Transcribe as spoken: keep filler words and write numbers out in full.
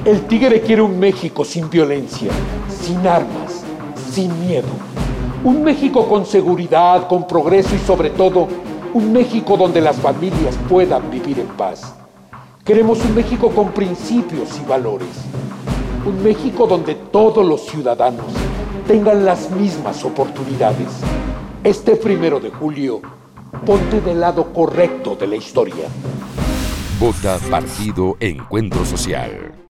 El Tigre quiere un México sin violencia, sin armas, sin miedo. Un México con seguridad, con progreso y sobre todo, un México donde las familias puedan vivir en paz. Queremos un México con principios y valores. Un México donde todos los ciudadanos tengan las mismas oportunidades. Este primero de julio, ponte del lado correcto de la historia. Vota Partido Encuentro Social.